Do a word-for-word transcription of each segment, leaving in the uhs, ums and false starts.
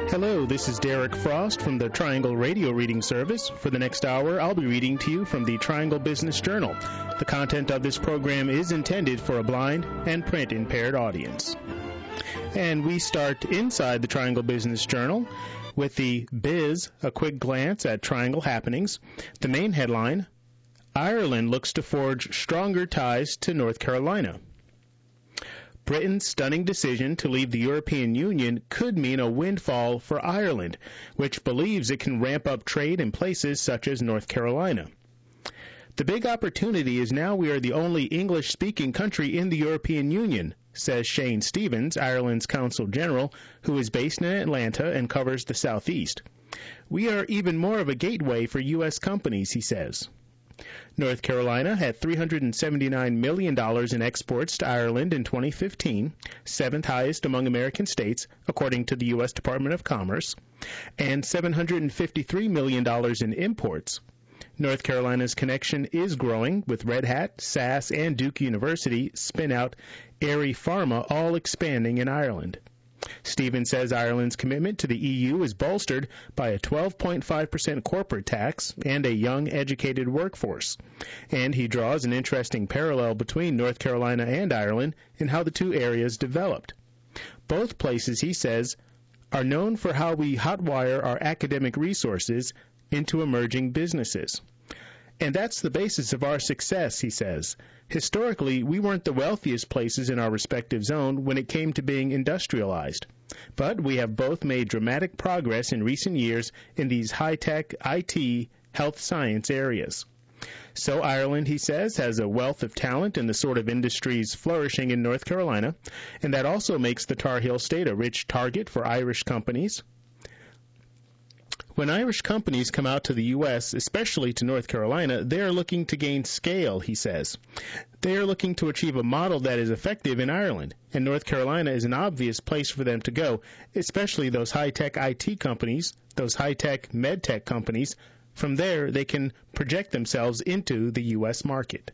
Hello, this is Derek Frost from the Triangle Radio Reading Service. For the next hour, I'll be reading to you from the Triangle Business Journal. The content of this program is intended for a blind and print-impaired audience. And we start inside the Triangle Business Journal with the Biz, a quick glance at Triangle happenings. The main headline, Ireland looks to forge stronger ties to North Carolina. Britain's stunning decision to leave the European Union could mean a windfall for Ireland, which believes it can ramp up trade in places such as North Carolina. The big opportunity is now we are the only English-speaking country in the European Union, says Shane Stevens, Ireland's Consul General, who is based in Atlanta and covers the Southeast. We are even more of a gateway for U S companies, he says. North Carolina had three hundred seventy-nine million dollars in exports to Ireland in twenty fifteen, seventh highest among American states, according to the U S Department of Commerce, and seven hundred fifty-three million dollars in imports. North Carolina's connection is growing, with Red Hat, S A S, and Duke University spin-out Aerie Pharma all expanding in Ireland. Stevens says Ireland's commitment to the E U is bolstered by a twelve point five percent corporate tax and a young, educated workforce. And he draws an interesting parallel between North Carolina and Ireland in how the two areas developed. Both places, he says, are known for how we hotwire our academic resources into emerging businesses. And that's the basis of our success, he says. Historically, we weren't the wealthiest places in our respective zone when it came to being industrialized. But we have both made dramatic progress in recent years in these high-tech, I T, health science areas. So Ireland, he says, has a wealth of talent in the sort of industries flourishing in North Carolina, and that also makes the Tar Heel State a rich target for Irish companies. When Irish companies come out to the U S, especially to North Carolina, they are looking to gain scale, he says. They are looking to achieve a model that is effective in Ireland, and North Carolina is an obvious place for them to go, especially those high-tech I T companies, those high-tech med-tech companies. From there, they can project themselves into the U S market.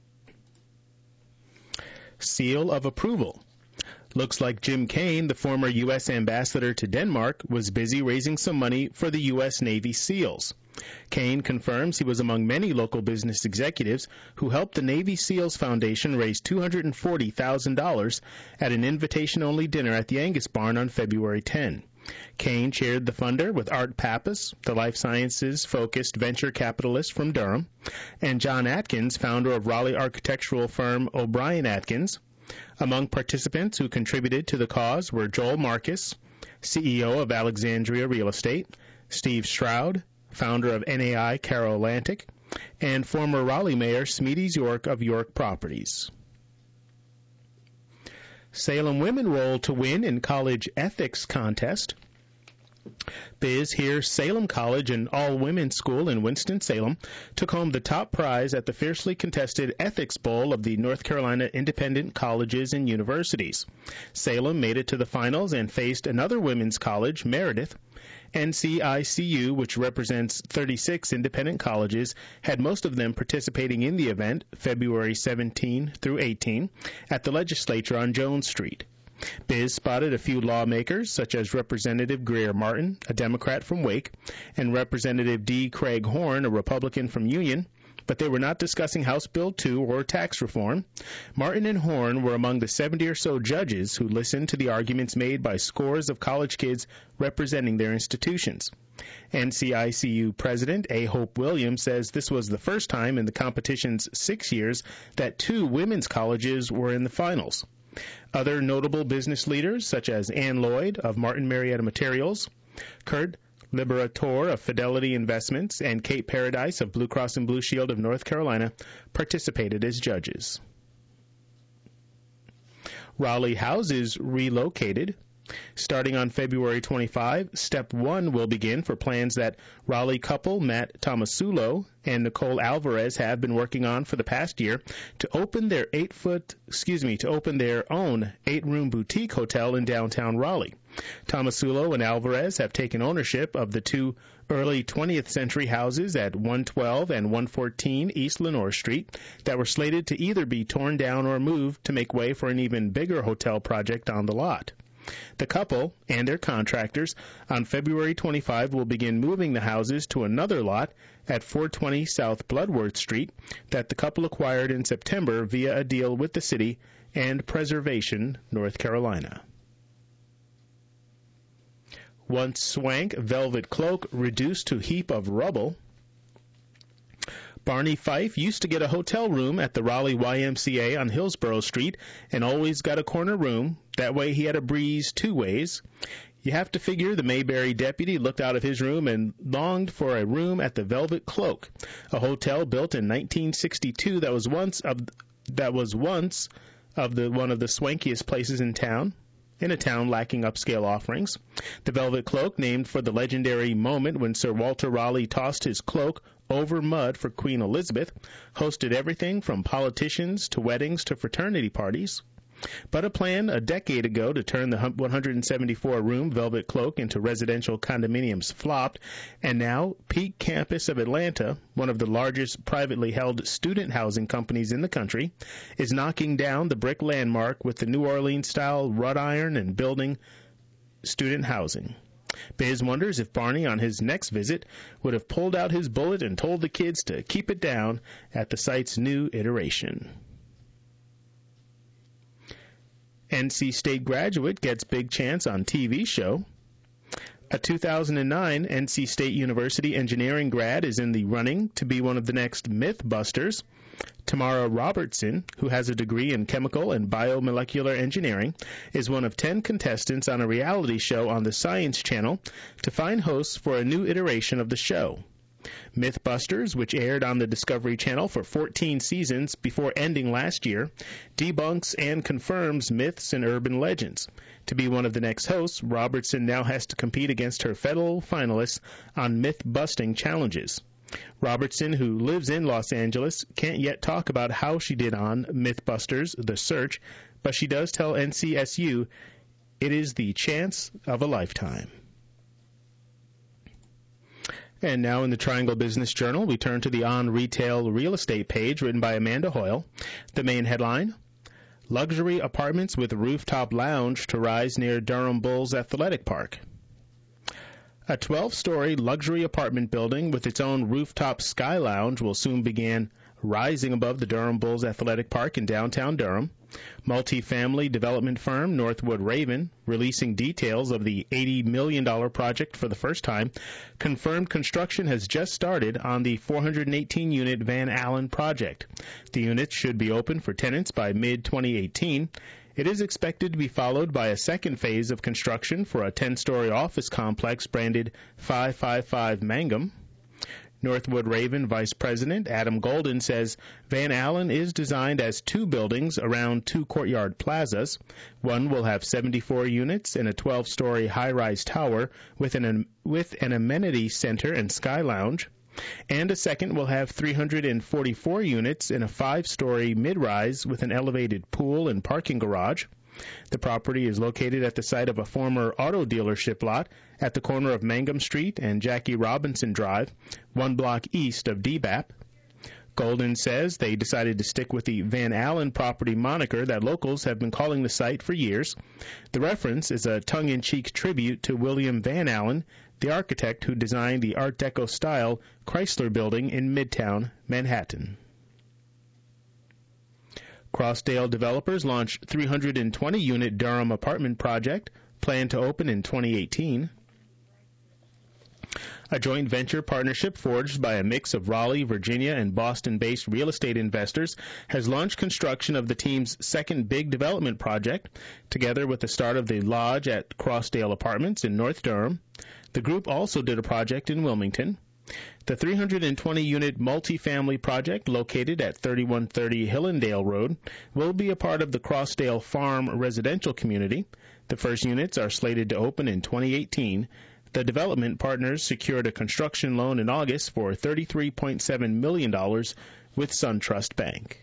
Seal of approval. Looks like Jim Kane, the former U S ambassador to Denmark, was busy raising some money for the U S Navy SEALs. Kane confirms he was among many local business executives who helped the Navy SEALs Foundation raise two hundred forty thousand dollars at an invitation-only dinner at the Angus Barn on February tenth. Kane chaired the funder with Art Pappas, the life sciences-focused venture capitalist from Durham, and John Atkins, founder of Raleigh architectural firm O'Brien Atkins. Among participants who contributed to the cause were Joel Marcus, C E O of Alexandria Real Estate, Steve Stroud, founder of N A I Carroll Atlantic, and former Raleigh Mayor Smedes York of York Properties. Salem women roll to win in college ethics contest. Biz here, Salem College, an all-women's school in Winston-Salem, took home the top prize at the fiercely contested Ethics Bowl of the North Carolina Independent Colleges and Universities. Salem made it to the finals and faced another women's college, Meredith. N C I C U, which represents thirty-six independent colleges, had most of them participating in the event, February seventeenth through eighteenth, at the legislature on Jones Street. Biz spotted a few lawmakers, such as Representative Greer Martin, a Democrat from Wake, and Representative D. Craig Horn, a Republican from Union, but they were not discussing House Bill two or tax reform. Martin and Horn were among the seventy or so judges who listened to the arguments made by scores of college kids representing their institutions. N C I C U President A. Hope Williams says this was the first time in the competition's six years that two women's colleges were in the finals. Other notable business leaders, such as Ann Lloyd of Martin Marietta Materials, Kurt Liberator of Fidelity Investments, and Kate Paradise of Blue Cross and Blue Shield of North Carolina, participated as judges. Raleigh houses relocated. Starting on February twenty-fifth, Step one will begin for plans that Raleigh couple Matt Tomasulo and Nicole Alvarez have been working on for the past year to open their eight-foot, excuse me, to open their own eight-room boutique hotel in downtown Raleigh. Tomasulo and Alvarez have taken ownership of the two early twentieth century houses at one twelve and one fourteen East Lenore Street that were slated to either be torn down or moved to make way for an even bigger hotel project on the lot. The couple and their contractors on February twenty-fifth will begin moving the houses to another lot at four twenty South Bloodworth Street that the couple acquired in September via a deal with the city and Preservation, North Carolina. Once swank velvet cloak reduced to heap of rubble. Barney Fife used to get a hotel room at the Raleigh Y M C A on Hillsborough Street and always got a corner room. That way he had a breeze two ways. You have to figure the Mayberry deputy looked out of his room and longed for a room at the Velvet Cloak, a hotel built in nineteen sixty-two that was once of that was once of the one of the swankiest places in town. In a town lacking upscale offerings. The Velvet Cloak, named for the legendary moment when Sir Walter Raleigh tossed his cloak over mud for Queen Elizabeth, hosted everything from politicians to weddings to fraternity parties. But a plan a decade ago to turn the one hundred seventy-four room Velvet Cloak into residential condominiums flopped, and now Peak Campus of Atlanta, one of the largest privately held student housing companies in the country, is knocking down the brick landmark with the New Orleans-style wrought iron and building student housing. Biz wonders if Barney, on his next visit, would have pulled out his bullet and told the kids to keep it down at the site's new iteration. N C State graduate gets big chance on T V show. A two thousand nine N C State University engineering grad is in the running to be one of the next Mythbusters. Tamara Robertson, who has a degree in chemical and biomolecular engineering, is one of ten contestants on a reality show on the Science Channel to find hosts for a new iteration of the show. Mythbusters, which aired on the Discovery Channel for fourteen seasons before ending last year, debunks and confirms myths and urban legends. To be one of the next hosts, Robertson now has to compete against her fellow finalists on myth-busting challenges. Robertson, who lives in Los Angeles, can't yet talk about how she did on Mythbusters: The Search, but she does tell N C S U it is the chance of a lifetime. And now in the Triangle Business Journal, we turn to the On Retail Real Estate page written by Amanda Hoyle. The main headline, luxury apartments with rooftop lounge to rise near Durham Bulls Athletic Park. A twelve-story luxury apartment building with its own rooftop sky lounge will soon begin rising above the Durham Bulls Athletic Park in downtown Durham. Multi-family development firm Northwood Raven, releasing details of the eighty million dollars project for the first time, confirmed construction has just started on the four hundred eighteen unit Van Allen project. The units should be open for tenants by mid twenty eighteen. It is expected to be followed by a second phase of construction for a ten-story office complex branded five five five Mangum. Northwood Raven Vice President Adam Golden says Van Allen is designed as two buildings around two courtyard plazas. One will have seventy-four units in a twelve-story high-rise tower with an, with an amenity center and sky lounge, and a second will have three hundred forty-four units in a five-story mid-rise with an elevated pool and parking garage. The property is located at the site of a former auto dealership lot at the corner of Mangum Street and Jackie Robinson Drive, one block east of D B A P. Golden says they decided to stick with the Van Allen property moniker that locals have been calling the site for years. The reference is a tongue-in-cheek tribute to William Van Allen, the architect who designed the Art Deco-style Chrysler Building in Midtown Manhattan. Crossdale developers launched three hundred twenty unit Durham apartment project, planned to open in twenty eighteen. A joint venture partnership forged by a mix of Raleigh, Virginia, and Boston-based real estate investors has launched construction of the team's second big development project, together with the start of the Lodge at Crossdale Apartments in North Durham. The group also did a project in Wilmington. The three hundred twenty unit multifamily project located at thirty-one thirty Hillendale Road will be a part of the Crossdale Farm residential community. The first units are slated to open in twenty eighteen. The development partners secured a construction loan in August for thirty-three point seven million dollars with SunTrust Bank.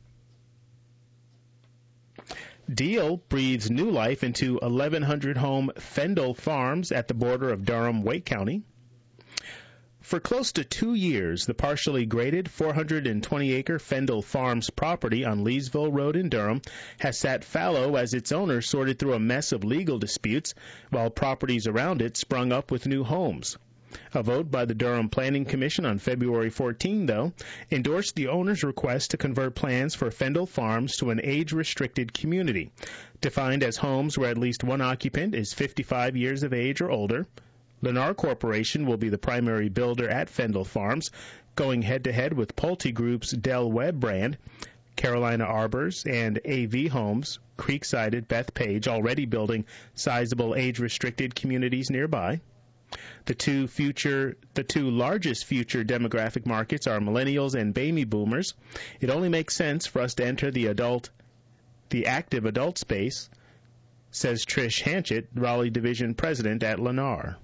Deal breathes new life into eleven hundred home Fendel Farms at the border of Durham-Wake County. For close to two years, the partially graded four hundred twenty acre Fendel Farms property on Leesville Road in Durham has sat fallow as its owner sorted through a mess of legal disputes while properties around it sprung up with new homes. A vote by the Durham Planning Commission on February fourteenth, though, endorsed the owner's request to convert plans for Fendel Farms to an age-restricted community, defined as homes where at least one occupant is fifty-five years of age or older. Lennar Corporation will be the primary builder at Fendel Farms, going head-to-head with Pulte Group's Del Webb brand. Carolina Arbors and A V Homes, Creekside at Bethpage, already building sizable age-restricted communities nearby. The two future, the two largest future demographic markets are millennials and baby boomers. It only makes sense for us to enter the adult, the active adult space, says Trish Hanchett, Raleigh Division President at Lennar.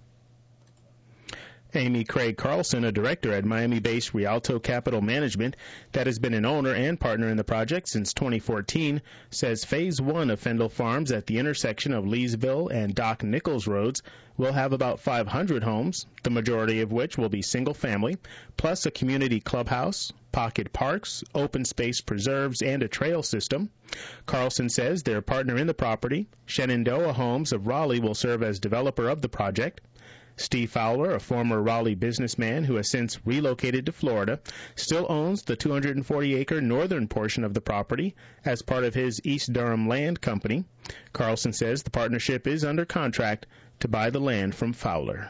Amy Craig Carlson, a director at Miami-based Rialto Capital Management that has been an owner and partner in the project since twenty fourteen, says Phase one of Fendel Farms at the intersection of Leesville and Doc Nichols Roads will have about five hundred homes, the majority of which will be single-family, plus a community clubhouse, pocket parks, open space preserves, and a trail system. Carlson says their partner in the property, Shenandoah Homes of Raleigh, will serve as developer of the project. Steve Fowler, a former Raleigh businessman who has since relocated to Florida, still owns the two hundred forty acre northern portion of the property as part of his East Durham Land Company. Carlson says the partnership is under contract to buy the land from Fowler.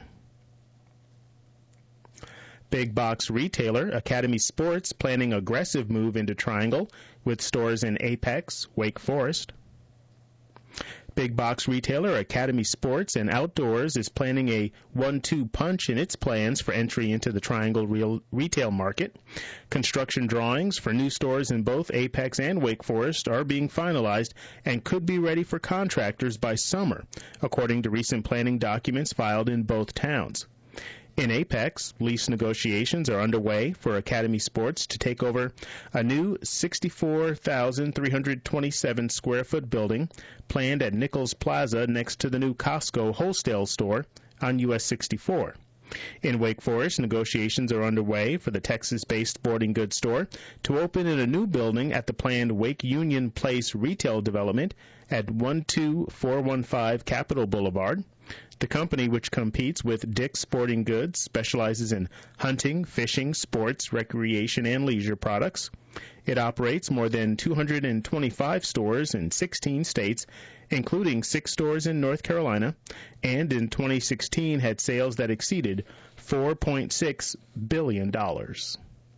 Big box retailer Academy Sports planning aggressive move into Triangle with stores in Apex, Wake Forest. Big box retailer Academy Sports and Outdoors is planning a one two punch in its plans for entry into the Triangle real retail market. Construction drawings for new stores in both Apex and Wake Forest are being finalized and could be ready for contractors by summer, according to recent planning documents filed in both towns. In Apex, lease negotiations are underway for Academy Sports to take over a new sixty-four thousand three hundred twenty-seven square foot building planned at Nichols Plaza next to the new Costco wholesale store on U S sixty-four. In Wake Forest, negotiations are underway for the Texas-based sporting goods store to open in a new building at the planned Wake Union Place retail development at one two four one five Capitol Boulevard. The company, which competes with Dick's Sporting Goods, specializes in hunting, fishing, sports, recreation, and leisure products. It operates more than two hundred twenty-five stores in sixteen states, including six stores in North Carolina, and in twenty sixteen had sales that exceeded four point six billion dollars.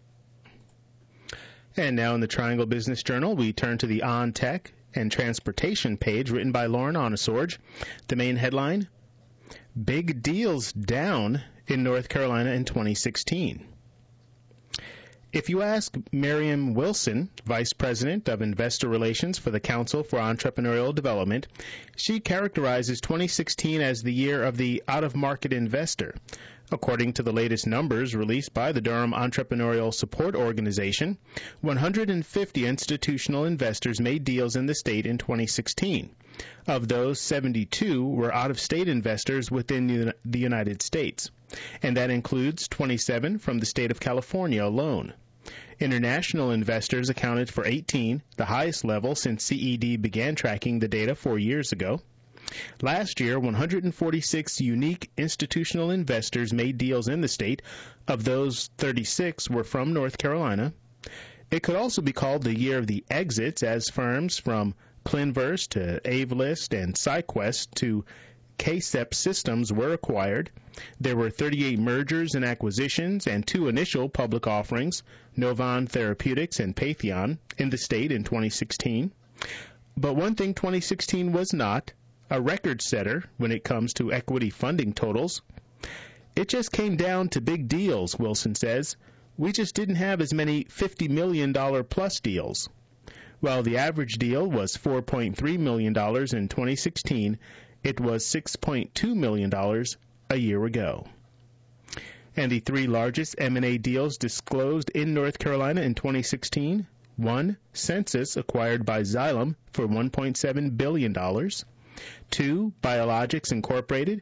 And now in the Triangle Business Journal, we turn to the On Tech and Transportation page written by Lauren Onesorge. The main headline, Big Deals Down in North Carolina in twenty sixteen. If you ask Miriam Wilson, Vice President of Investor Relations for the Council for Entrepreneurial Development, she characterizes twenty sixteen as the year of the out-of-market investor. According to the latest numbers released by the Durham Entrepreneurial Support Organization, one hundred fifty institutional investors made deals in the state in twenty sixteen. Of those, seventy-two were out-of-state investors within the United States, and that includes twenty-seven from the state of California alone. International investors accounted for eighteen, the highest level since C E D began tracking the data four years ago. Last year, one hundred forty-six unique institutional investors made deals in the state. Of those, thirty-six were from North Carolina. It could also be called the year of the exits, as firms from Clinverse to Avelist and SciQuest to K S E P Systems were acquired. There were thirty-eight mergers and acquisitions and two initial public offerings, Novon Therapeutics and Patheon, in the state in twenty sixteen. But one thing twenty sixteen was not, a record setter when it comes to equity funding totals. It just came down to big deals, Wilson says. We just didn't have as many fifty million dollars plus deals. While the average deal was four point three million dollars in twenty sixteen, it was six point two million dollars a year ago. And the three largest M and A deals disclosed in North Carolina in twenty sixteen, one, Census acquired by Xylem for one point seven billion dollars. Two, Biologics Incorporated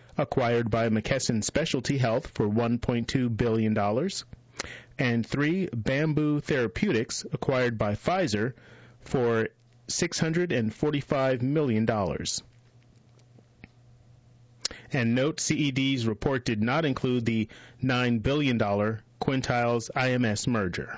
acquired by McKesson Specialty Health for one point two billion dollars. And three, Bamboo Therapeutics, acquired by Pfizer for six hundred forty-five million dollars. And note, C E D's report did not include the nine billion dollars Quintiles I M S merger.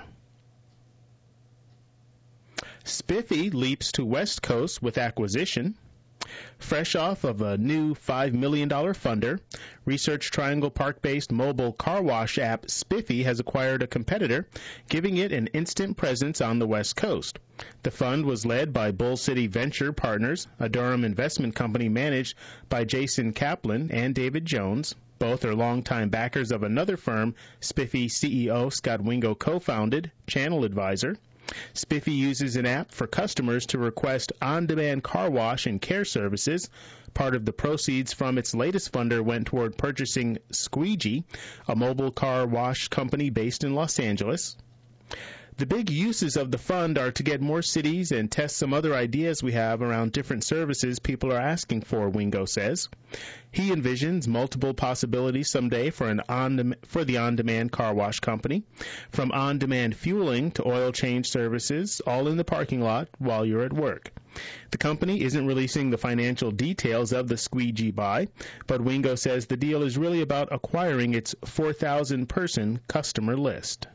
Spiffy leaps to West Coast with acquisition. Fresh off of a new five million dollars funder, Research Triangle Park-based mobile car wash app Spiffy has acquired a competitor, giving it an instant presence on the West Coast. The fund was led by Bull City Venture Partners, a Durham investment company managed by Jason Kaplan and David Jones. Both are longtime backers of another firm Spiffy C E O Scott Wingo co-founded, Channel Advisor. Spiffy uses an app for customers to request on-demand car wash and care services. Part of the proceeds from its latest funder went toward purchasing Squeegee, a mobile car wash company based in Los Angeles. The big uses of the fund are to get more cities and test some other ideas we have around different services people are asking for, Wingo says. He envisions multiple possibilities someday for an on for the on-demand car wash company, from on-demand fueling to oil change services, all in the parking lot while you're at work. The company isn't releasing the financial details of the Squeegee buy, but Wingo says the deal is really about acquiring its four thousand person customer list.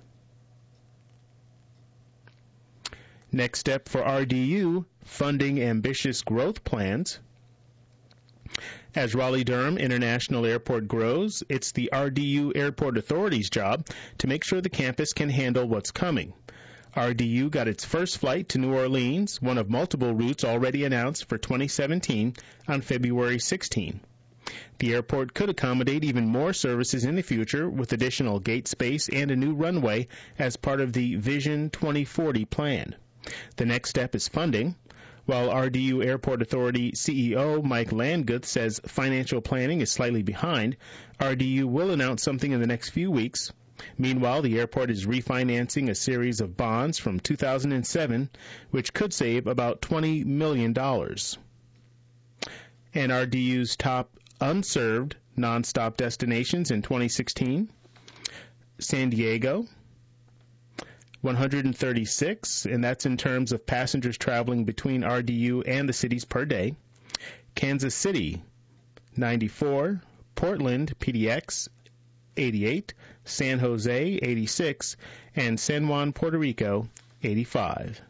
Next step for R D U, funding ambitious growth plans. As Raleigh-Durham International Airport grows, it's the R D U Airport Authority's job to make sure the campus can handle what's coming. R D U got its first flight to New Orleans, one of multiple routes already announced for twenty seventeen, on February sixteenth. The airport could accommodate even more services in the future with additional gate space and a new runway as part of the Vision twenty forty plan. The next step is funding. While R D U Airport Authority C E O Mike Landguth says financial planning is slightly behind, R D U will announce something in the next few weeks. Meanwhile, the airport is refinancing a series of bonds from two thousand seven, which could save about twenty million dollars. And R D U's top unserved nonstop destinations in twenty sixteen, San Diego, one hundred thirty-six, and that's in terms of passengers traveling between R D U and the cities per day. Kansas City, ninety-four. Portland, P D X, eighty-eight. San Jose, eighty-six. And San Juan, Puerto Rico, eighty-five.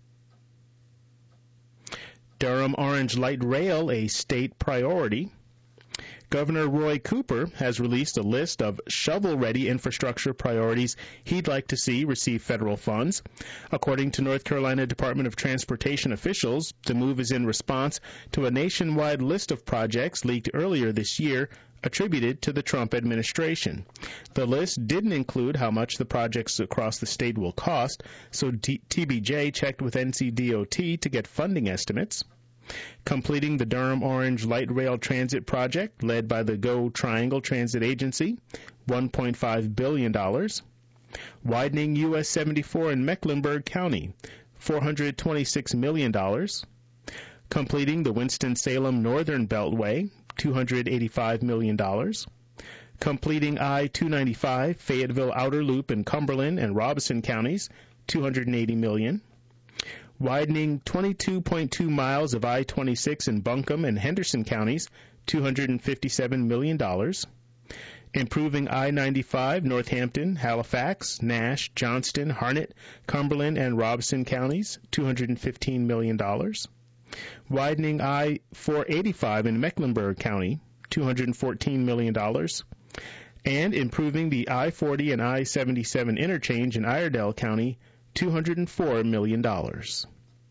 Durham Orange Light Rail, a state priority. Governor Roy Cooper has released a list of shovel-ready infrastructure priorities he'd like to see receive federal funds. According to North Carolina Department of Transportation officials, the move is in response to a nationwide list of projects leaked earlier this year attributed to the Trump administration. The list didn't include how much the projects across the state will cost, so T B J checked with N C D O T to get funding estimates. Completing the Durham Orange Light Rail Transit Project, led by the Go Triangle Transit Agency, one point five billion dollars. Widening U S seventy-four in Mecklenburg County, four hundred twenty-six million dollars. Completing the Winston-Salem Northern Beltway, two hundred eighty-five million dollars. Completing I two ninety-five, Fayetteville Outer Loop in Cumberland and Robeson counties, two hundred eighty million dollars. Widening twenty-two point two miles of I twenty-six in Buncombe and Henderson counties, two hundred fifty-seven million dollars. Improving I ninety-five, Northampton, Halifax, Nash, Johnston, Harnett, Cumberland, and Robeson counties, two hundred fifteen million dollars. Widening I four eighty-five in Mecklenburg County, two hundred fourteen million dollars. And improving the I forty and I seventy-seven interchange in Iredell County, two hundred four million dollars.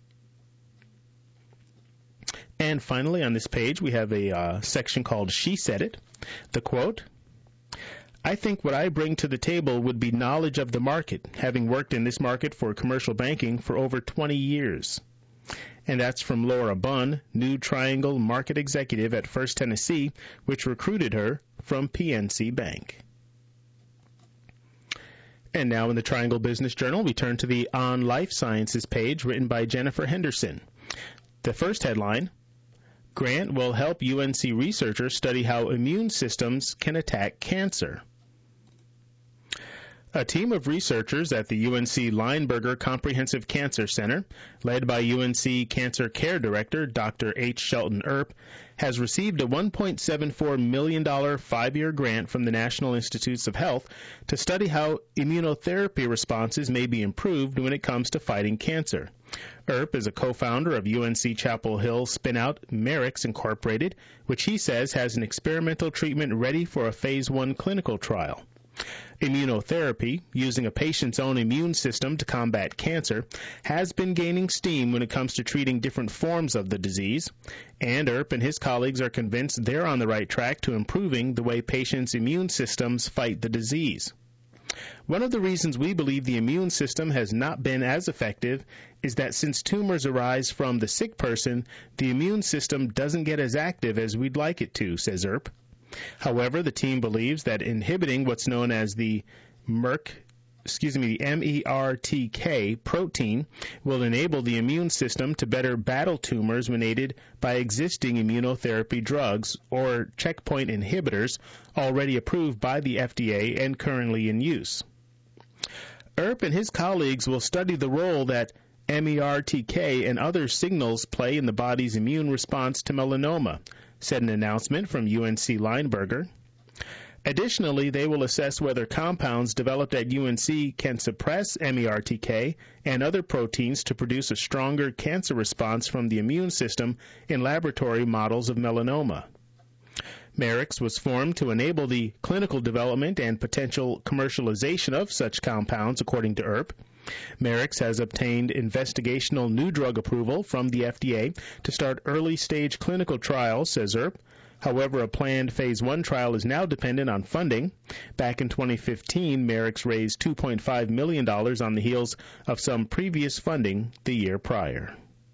And finally, on this page, we have a uh, section called She Said It. The quote, "I think what I bring to the table would be knowledge of the market, having worked in this market for commercial banking for over twenty years. And that's from Laura Bunn, new Triangle market executive at First Tennessee, which recruited her from P N C Bank. And now in the Triangle Business Journal, we turn to the On Life Sciences page written by Jennifer Henderson. The first headline, grant will help U N C researchers study how immune systems can attack cancer. A team of researchers at the U N C Lineberger Comprehensive Cancer Center, led by U N C Cancer Care Director Doctor H. Shelton Earp, has received a one point seven four million dollars five-year grant from the National Institutes of Health to study how immunotherapy responses may be improved when it comes to fighting cancer. Earp is a co-founder of U N C Chapel Hill spinout Merix Incorporated, which he says has an experimental treatment ready for a phase one clinical trial. Immunotherapy, using a patient's own immune system to combat cancer, has been gaining steam when it comes to treating different forms of the disease, and Earp and his colleagues are convinced they're on the right track to improving the way patients' immune systems fight the disease. One of the reasons we believe the immune system has not been as effective is that since tumors arise from the sick person, the immune system doesn't get as active as we'd like it to, says Earp. However, the team believes that inhibiting what's known as the MERK, excuse me, the M E R T K protein will enable the immune system to better battle tumors when aided by existing immunotherapy drugs or checkpoint inhibitors already approved by the F D A and currently in use. Earp and his colleagues will study the role that M E R T K and other signals play in the body's immune response to melanoma, said an announcement from U N C Lineberger. Additionally, they will assess whether compounds developed at U N C can suppress M E R T K and other proteins to produce a stronger cancer response from the immune system in laboratory models of melanoma. Merix was formed to enable the clinical development and potential commercialization of such compounds, according to Earp. Merix has obtained investigational new drug approval from the F D A to start early-stage clinical trials, says Earp. However, a planned phase one trial is now dependent on funding. Back in twenty fifteen, Merix raised two point five million dollars on the heels of some previous funding the year prior.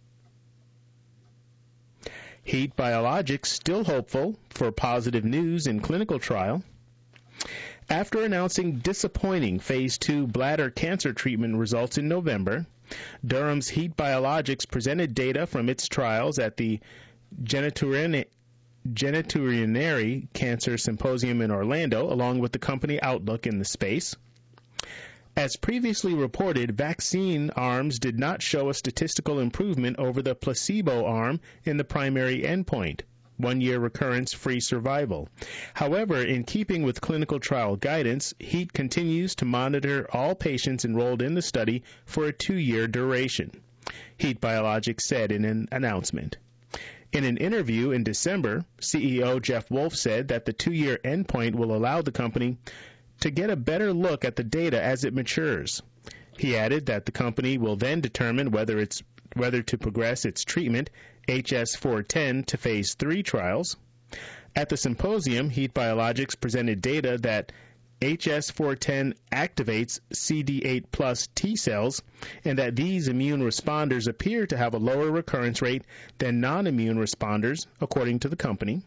Heat Biologics still hopeful for positive news in clinical trial. After announcing disappointing phase two bladder cancer treatment results in November, Durham's Heat Biologics presented data from its trials at the Genitourinary Genitourinary Cancer Symposium in Orlando, along with the company Outlook in the space. As previously reported, vaccine arms did not show a statistical improvement over the placebo arm in the primary endpoint, one-year recurrence-free survival. However, in keeping with clinical trial guidance, HEAT continues to monitor all patients enrolled in the study for a two-year duration, Heat Biologics said in an announcement. In an interview in December, C E O Jeff Wolf said that the two-year endpoint will allow the company to get a better look at the data as it matures. He added that the company will then determine whether it's whether to progress its treatment, H S four ten, to phase three trials. At the symposium, Heat Biologics presented data that H S four ten activates C D eight plus T cells, and that these immune responders appear to have a lower recurrence rate than non-immune responders, according to the company.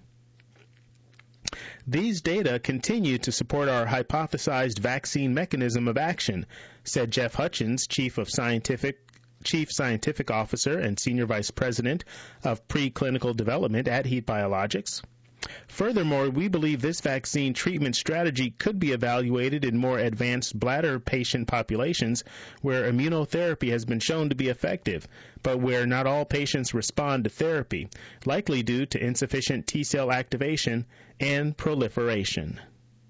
These data continue to support our hypothesized vaccine mechanism of action, said Jeff Hutchins, Chief of Scientific Chief Scientific Officer and Senior Vice President of Preclinical Development at Heat Biologics. Furthermore, we believe this vaccine treatment strategy could be evaluated in more advanced bladder patient populations where immunotherapy has been shown to be effective, but where not all patients respond to therapy, likely due to insufficient T-cell activation and proliferation.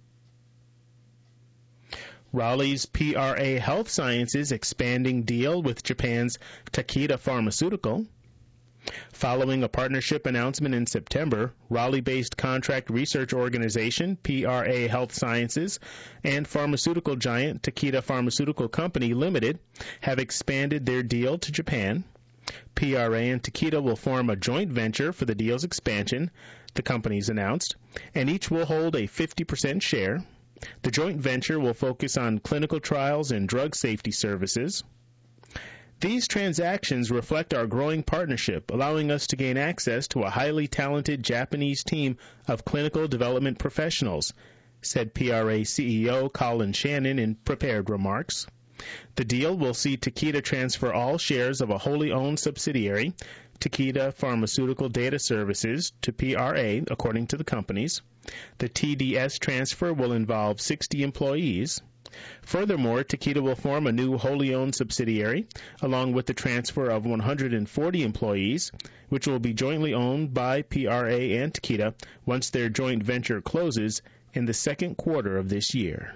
Raleigh's P R A Health Sciences expanding deal with Japan's Takeda Pharmaceutical. Following a partnership announcement in September, Raleigh-based contract research organization P R A Health Sciences and pharmaceutical giant Takeda Pharmaceutical Company Limited have expanded their deal to Japan. P R A and Takeda will form a joint venture for the deal's expansion, the companies announced, and each will hold a fifty percent share. The joint venture will focus on clinical trials and drug safety services. These transactions reflect our growing partnership, allowing us to gain access to a highly talented Japanese team of clinical development professionals, said P R A C E O Colin Shannon in prepared remarks. The deal will see Takeda transfer all shares of a wholly owned subsidiary Takeda Pharmaceutical Data Services to P R A, according to the companies. The T D S transfer will involve sixty employees. Furthermore, Takeda will form a new wholly owned subsidiary, along with the transfer of one hundred forty employees, which will be jointly owned by P R A and Takeda once their joint venture closes in the second quarter of this year.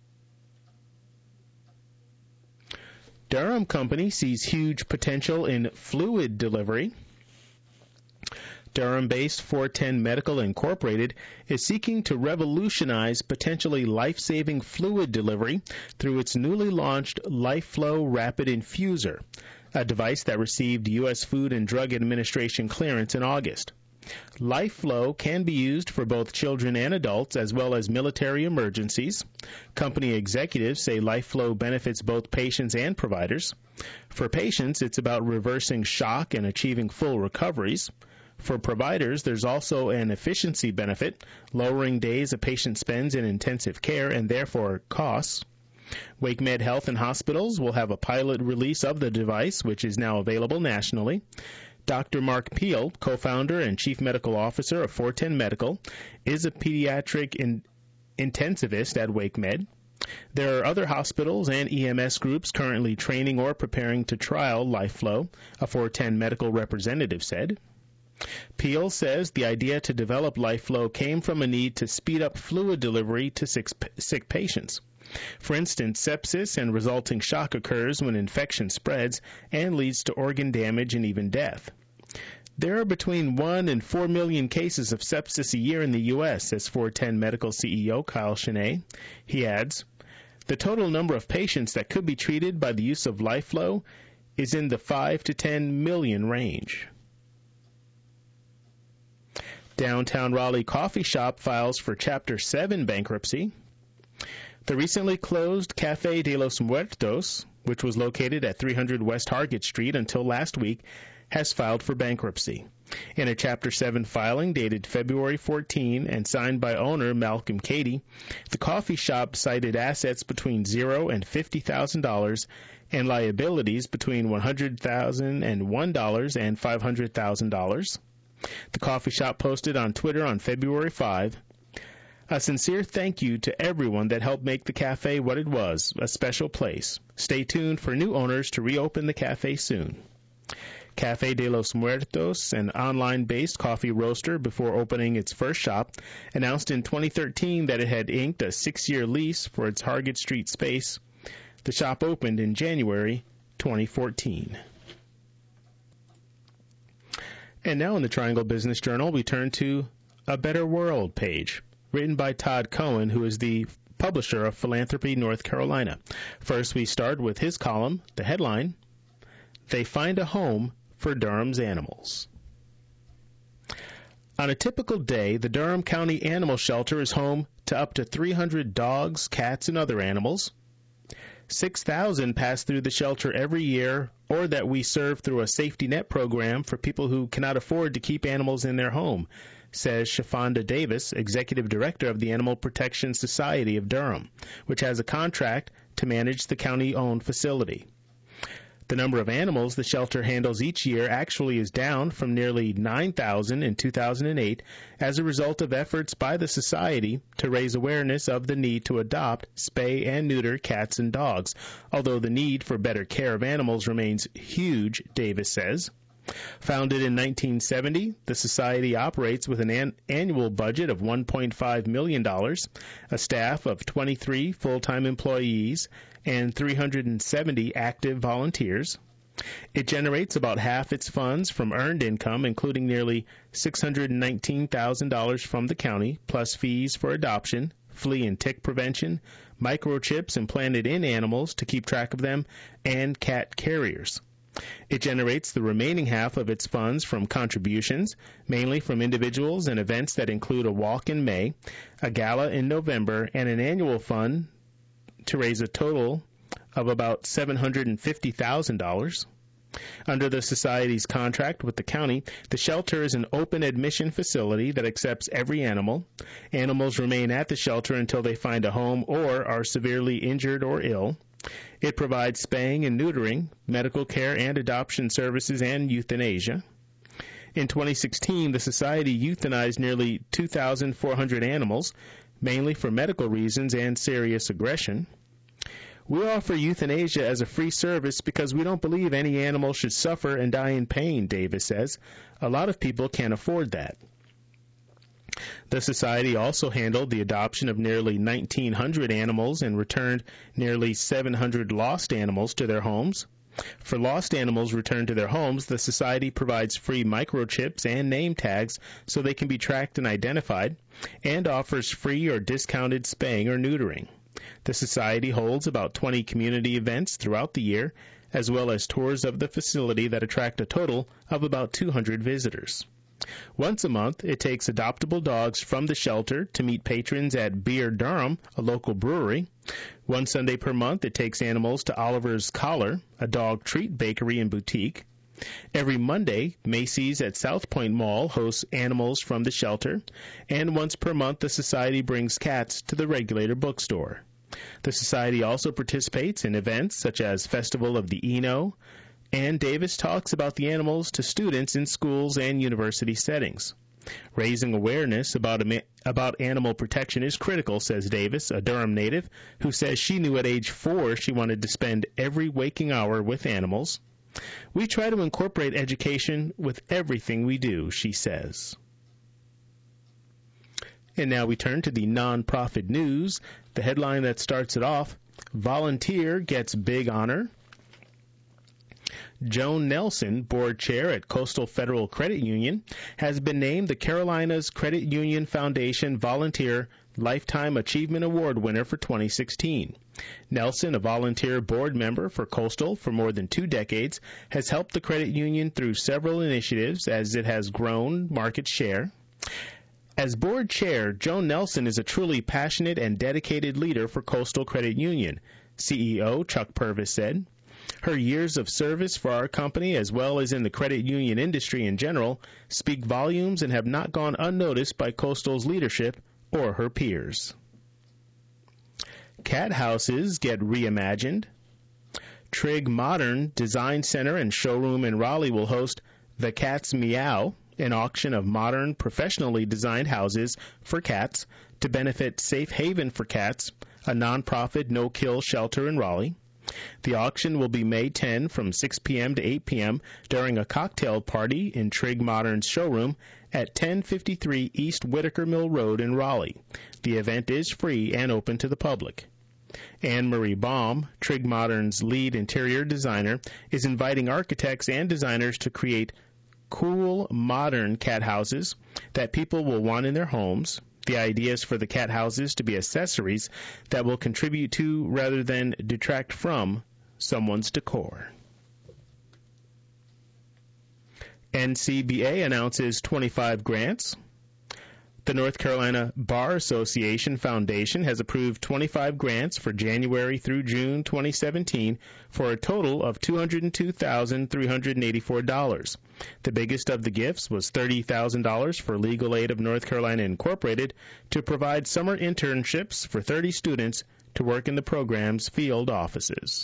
Durham Company sees huge potential in fluid delivery. Durham-based four ten Medical Incorporated is seeking to revolutionize potentially life-saving fluid delivery through its newly launched LifeFlow Rapid Infuser, a device that received U S Food and Drug Administration clearance in August. LifeFlow can be used for both children and adults as well as military emergencies. Company executives say LifeFlow benefits both patients and providers. For patients, it's about reversing shock and achieving full recoveries. For providers, there's also an efficiency benefit, lowering days a patient spends in intensive care and therefore costs. WakeMed Health and hospitals will have a pilot release of the device, which is now available nationally. Doctor Mark Peel, co-founder and chief medical officer of four ten Medical, is a pediatric in- intensivist at WakeMed. There are other hospitals and E M S groups currently training or preparing to trial LifeFlow, a four ten Medical representative said. Peel says the idea to develop LifeFlow came from a need to speed up fluid delivery to sick, sick patients. For instance, sepsis and resulting shock occurs when infection spreads and leads to organ damage and even death. There are between one and four million cases of sepsis a year in the U S, says four ten Medical C E O Kyle Cheney. He adds, the total number of patients that could be treated by the use of LifeFlow is in the five to ten million range. Downtown Raleigh coffee shop files for Chapter seven bankruptcy. The recently closed Café de los Muertos, which was located at three hundred West Hargett Street until last week, has filed for bankruptcy. In a Chapter seven filing dated February fourteenth and signed by owner Malcolm Cady, the coffee shop cited assets between zero dollars and fifty thousand dollars and liabilities between one hundred thousand dollars and one dollar and five hundred thousand dollars. The coffee shop posted on Twitter on February fifth, a sincere thank you to everyone that helped make the cafe what it was, a special place. Stay tuned for new owners to reopen the cafe soon. Café de los Muertos, an online-based coffee roaster before opening its first shop, announced in twenty thirteen that it had inked a six-year lease for its Hargett Street space. The shop opened in January twenty fourteen. And now in the Triangle Business Journal, we turn to A Better World page, written by Todd Cohen, who is the publisher of Philanthropy North Carolina. First, we start with his column, the headline, They Find a Home for Durham's Animals. On a typical day, the Durham County Animal Shelter is home to up to three hundred dogs, cats, and other animals. six thousand pass through the shelter every year, or that we serve through a safety net program for people who cannot afford to keep animals in their home, says Shafonda Davis, Executive Director of the Animal Protection Society of Durham, which has a contract to manage the county-owned facility. The number of animals the shelter handles each year actually is down from nearly nine thousand in two thousand eight as a result of efforts by the society to raise awareness of the need to adopt, spay, and neuter cats and dogs, although the need for better care of animals remains huge, Davis says. Founded in nineteen seventy, the society operates with an, an annual budget of one point five million dollars, a staff of twenty-three full-time employees, and three hundred seventy active volunteers. It generates about half its funds from earned income, including nearly six hundred nineteen thousand dollars from the county, plus fees for adoption, flea and tick prevention, microchips implanted in animals to keep track of them, and cat carriers. It generates the remaining half of its funds from contributions, mainly from individuals and events that include a walk in May, a gala in November, and an annual fund to raise a total of about seven hundred fifty thousand dollars. Under the Society's contract with the county, the shelter is an open admission facility that accepts every animal. Animals remain at the shelter until they find a home or are severely injured or ill. It provides spaying and neutering, medical care and adoption services, and euthanasia. In twenty sixteen, the society euthanized nearly two thousand four hundred animals, mainly for medical reasons and serious aggression. We offer euthanasia as a free service because we don't believe any animal should suffer and die in pain, Davis says. A lot of people can't afford that. The society also handled the adoption of nearly nineteen hundred animals and returned nearly seven hundred lost animals to their homes. For lost animals returned to their homes, the society provides free microchips and name tags so they can be tracked and identified, and offers free or discounted spaying or neutering. The society holds about twenty community events throughout the year, as well as tours of the facility that attract a total of about two hundred visitors. Once a month, it takes adoptable dogs from the shelter to meet patrons at Beer Durham, a local brewery. One Sunday per month, it takes animals to Oliver's Collar, a dog treat bakery and boutique. Every Monday, Macy's at South Point Mall hosts animals from the shelter, and once per month, the society brings cats to the Regulator bookstore. The society also participates in events such as Festival of the Eno, and Davis talks about the animals to students in schools and university settings. Raising awareness about, about animal protection is critical, says Davis, a Durham native, who says she knew at age four she wanted to spend every waking hour with animals. We try to incorporate education with everything we do, she says. And now we turn to the nonprofit news. The headline that starts it off, Volunteer gets big honor. Joan Nelson, board chair at Coastal Federal Credit Union, has been named the Carolinas Credit Union Foundation Volunteer Lifetime Achievement Award winner for twenty sixteen. Nelson, a volunteer board member for Coastal for more than two decades, has helped the credit union through several initiatives as it has grown market share. As board chair, Joan Nelson is a truly passionate and dedicated leader for Coastal Credit Union, C E O Chuck Purvis said. Her years of service for our company, as well as in the credit union industry in general, speak volumes and have not gone unnoticed by Coastal's leadership or her peers. Cat houses get reimagined. Trigg Modern Design Center and Showroom in Raleigh will host The Cat's Meow, an auction of modern, professionally designed houses for cats to benefit Safe Haven for Cats, a nonprofit no-kill shelter in Raleigh. The auction will be May tenth from six p.m. to eight p.m. during a cocktail party in Trigg Modern's showroom at ten fifty-three East Whitaker Mill Road in Raleigh. The event is free and open to the public. Anne-Marie Baum, Trigg Modern's lead interior designer, is inviting architects and designers to create cool, modern cat houses that people will want in their homes. The idea is for the cat houses to be accessories that will contribute to, rather than detract from, someone's decor. N C B A announces twenty-five grants. The North Carolina Bar Association Foundation has approved twenty-five grants for January through June twenty seventeen for a total of two hundred two thousand three hundred eighty-four dollars. The biggest of the gifts was thirty thousand dollars for Legal Aid of North Carolina Incorporated to provide summer internships for thirty students to work in the program's field offices.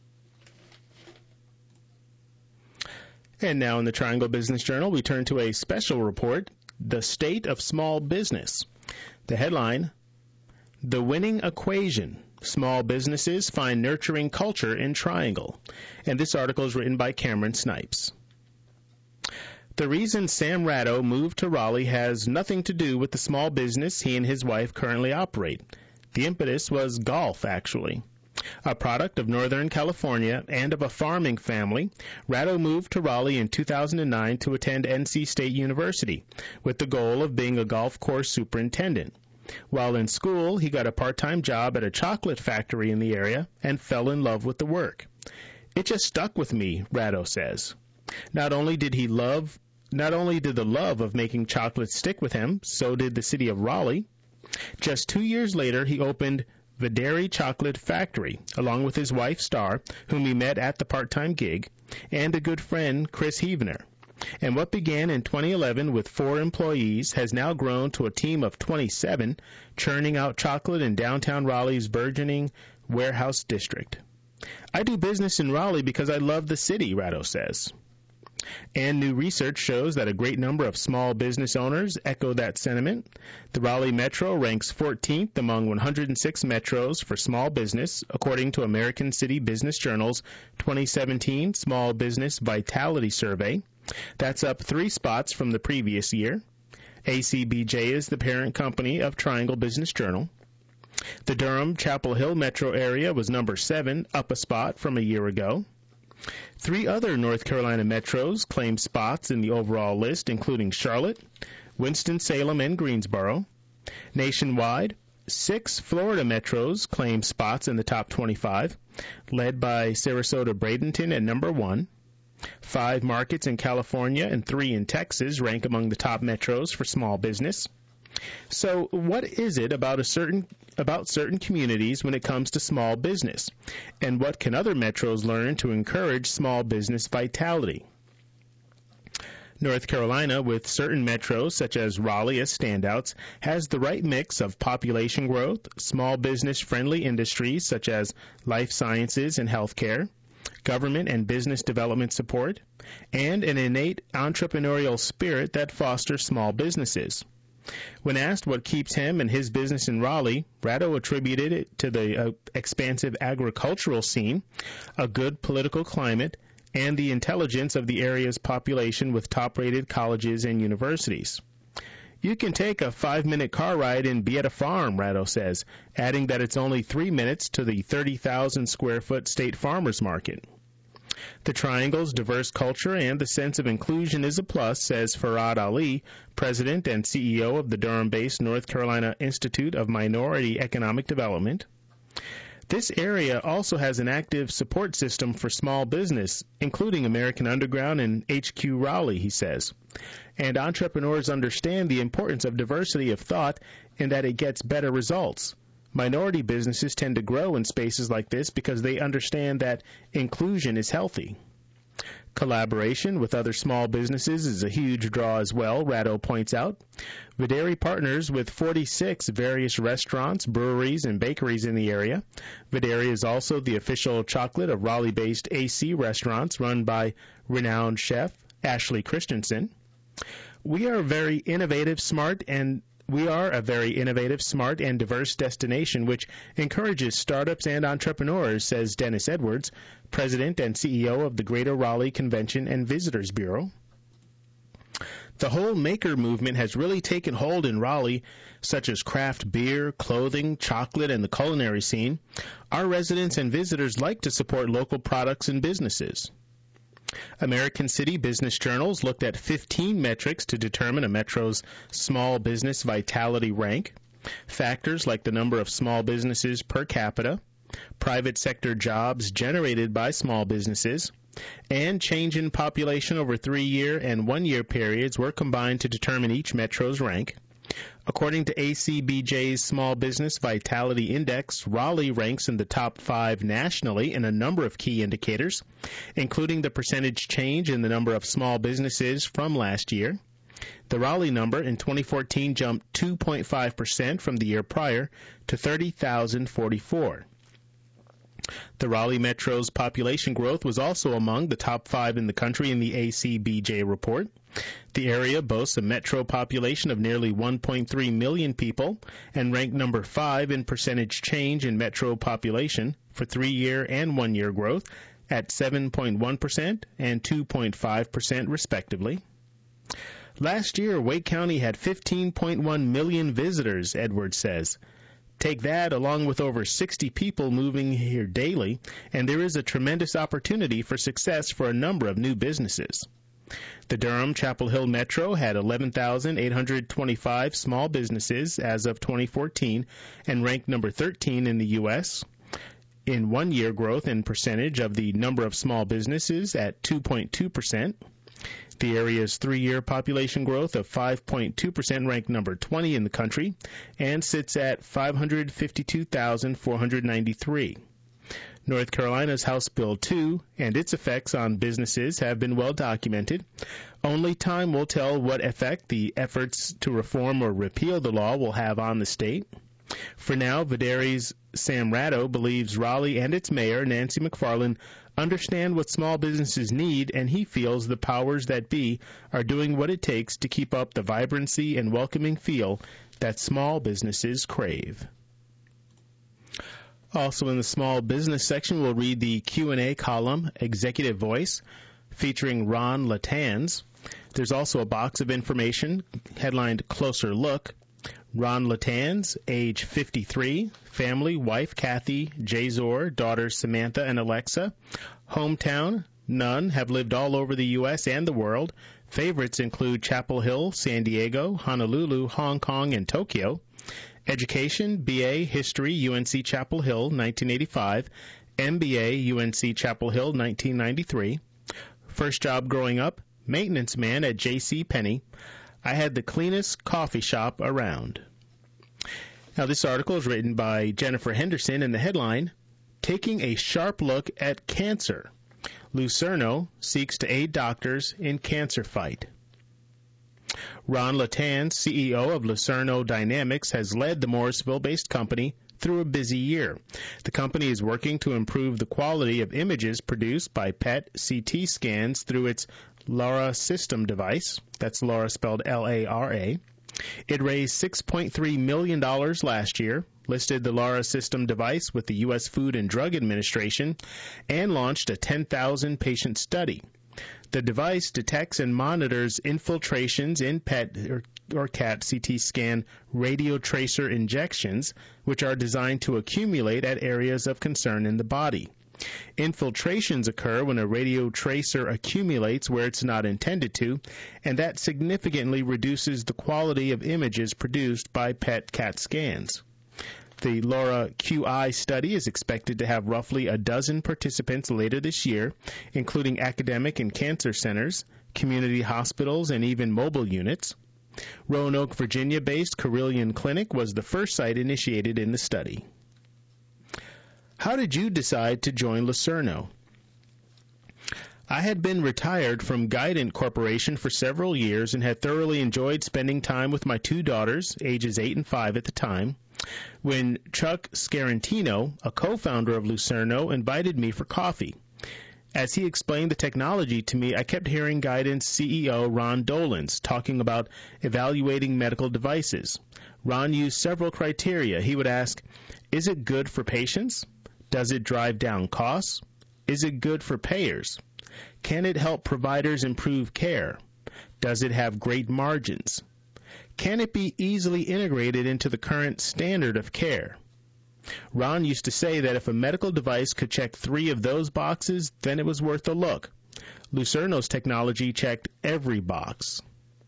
And now in the Triangle Business Journal, we turn to a special report, The State of Small Business. The headline, The Winning Equation. Small businesses find nurturing culture in Triangle. And this article is written by Cameron Snipes. The reason Sam Ratto moved to Raleigh has nothing to do with the small business he and his wife currently operate. The impetus was golf, actually. A product of Northern California and of a farming family, Ratto moved to Raleigh in two thousand nine to attend N C State University with the goal of being a golf course superintendent. While in school, he got a part-time job at a chocolate factory in the area and fell in love with the work. It just stuck with me, Ratto says. Not only did he love, not only did the love of making chocolate stick with him, so did the city of Raleigh. Just two years later, he opened Videri Chocolate Factory, along with his wife, Star, whom he met at the part-time gig, and a good friend, Chris Hevener. And what began in twenty eleven with four employees has now grown to a team of twenty-seven, churning out chocolate in downtown Raleigh's burgeoning warehouse district. I do business in Raleigh because I love the city, Ratto says. And new research shows that a great number of small business owners echo that sentiment. The Raleigh Metro ranks fourteenth among one hundred six metros for small business, according to American City Business Journal's twenty seventeen Small Business Vitality Survey. That's up three spots from the previous year. A C B J is the parent company of Triangle Business Journal. The Durham-Chapel Hill metro area was number seven, up a spot from a year ago. Three other North Carolina metros claim spots in the overall list, including Charlotte, Winston-Salem, and Greensboro. Nationwide, six Florida metros claim spots in the top twenty-five, led by Sarasota-Bradenton at number one. Five markets in California and three in Texas rank among the top metros for small business. So what is it about a certain about certain communities when it comes to small business? And what can other metros learn to encourage small business vitality? North Carolina, with certain metros such as Raleigh as standouts, has the right mix of population growth, small business-friendly industries such as life sciences and healthcare, government and business development support, and an innate entrepreneurial spirit that fosters small businesses. When asked what keeps him and his business in Raleigh, Ratto attributed it to the uh, expansive agricultural scene, a good political climate, and the intelligence of the area's population with top-rated colleges and universities. You can take a five-minute car ride and be at a farm, Ratto says, adding that it's only three minutes to the thirty thousand square foot State Farmers Market. The Triangle's diverse culture and the sense of inclusion is a plus, says Farad Ali, president and C E O of the Durham-based North Carolina Institute of Minority Economic Development. This area also has an active support system for small business, including American Underground and H Q Raleigh, he says. And entrepreneurs understand the importance of diversity of thought and that it gets better results. Minority businesses tend to grow in spaces like this because they understand that inclusion is healthy. Collaboration with other small businesses is a huge draw as well, Ratto points out. Videri partners with forty-six various restaurants, breweries, and bakeries in the area. Videri is also the official chocolate of Raleigh-based A C restaurants run by renowned chef Ashley Christensen. We are very innovative, smart, and We are a very innovative, smart, and diverse destination which encourages startups and entrepreneurs, says Dennis Edwards, president and C E O of the Greater Raleigh Convention and Visitors Bureau. The whole maker movement has really taken hold in Raleigh, such as craft beer, clothing, chocolate, and the culinary scene. Our residents and visitors like to support local products and businesses. American City Business Journals looked at fifteen metrics to determine a metro's small business vitality rank. Factors like the number of small businesses per capita, private sector jobs generated by small businesses, and change in population over three-year and one-year periods were combined to determine each metro's rank. According to A C B J's Small Business Vitality Index, Raleigh ranks in the top five nationally in a number of key indicators, including the percentage change in the number of small businesses from last year. The Raleigh number in twenty fourteen jumped two point five percent from the year prior to thirty thousand forty-four. The Raleigh Metro's population growth was also among the top five in the country in the A C B J report. The area boasts a metro population of nearly one point three million people and ranked number five in percentage change in metro population for three-year and one-year growth at seven point one percent and two point five percent respectively. Last year, Wake County had fifteen point one million visitors, Edwards says. Take that along with over sixty people moving here daily, and there is a tremendous opportunity for success for a number of new businesses. The Durham-Chapel Hill Metro had eleven thousand eight hundred twenty-five small businesses as of twenty fourteen and ranked number thirteen in the U S in one-year growth in percentage of the number of small businesses at two point two percent. The area's three-year population growth of five point two percent ranked number twenty in the country and sits at five hundred fifty-two thousand four hundred ninety-three. North Carolina's House Bill two and its effects on businesses have been well documented. Only time will tell what effect the efforts to reform or repeal the law will have on the state. For now, Vidare's Sam Ratto believes Raleigh and its mayor, Nancy McFarland, understand what small businesses need, and he feels the powers that be are doing what it takes to keep up the vibrancy and welcoming feel that small businesses crave. Also in the small business section, we'll read the Q and A column, Executive Voice, featuring Ron Latans. There's also a box of information headlined Closer Look. Ron Latans, age fifty-three, family, wife Kathy, Jazor, daughters Samantha and Alexa. Hometown, none, have lived all over the U S and the world. Favorites include Chapel Hill, San Diego, Honolulu, Hong Kong, and Tokyo. Education, B A, History, U N C Chapel Hill, nineteen eighty-five. M B A, U N C Chapel Hill, nineteen ninety-three. First job growing up, maintenance man at J C Penney. I had the cleanest coffee shop around. Now, this article is written by Jennifer Henderson, and the headline, Taking a Sharp Look at Cancer. Lucerno seeks to aid doctors in cancer fight. Ron Latans, C E O of Lucerno Dynamics, has led the Morrisville-based company through a busy year. The company is working to improve the quality of images produced by P E T C T scans through its LARA system device. That's LARA spelled L A R A. It raised six point three million dollars last year, listed the LARA system device with the U S Food and Drug Administration, and launched a ten thousand patient study. The device detects and monitors infiltrations in P E T or, or C A T C T scan radio tracer injections, which are designed to accumulate at areas of concern in the body. Infiltrations occur when a radio tracer accumulates where it's not intended to, and that significantly reduces the quality of images produced by P E T C A T scans. The LARA Q I study is expected to have roughly a dozen participants later this year, including academic and cancer centers, community hospitals, and even mobile units. Roanoke, Virginia-based Carilion Clinic was the first site initiated in the study. How did you decide to join Lucerno? I had been retired from Guidant Corporation for several years and had thoroughly enjoyed spending time with my two daughters, ages eight and five at the time, when Chuck Scarantino, a co-founder of Lucerno, invited me for coffee. As he explained the technology to me, I kept hearing Guidant's C E O Ron Dolans talking about evaluating medical devices. Ron used several criteria. He would ask, is it good for patients? Does it drive down costs? Is it good for payers? Can it help providers improve care? Does it have great margins? Can it be easily integrated into the current standard of care? Ron used to say that if a medical device could check three of those boxes, then it was worth a look. Lucerno's technology checked every box.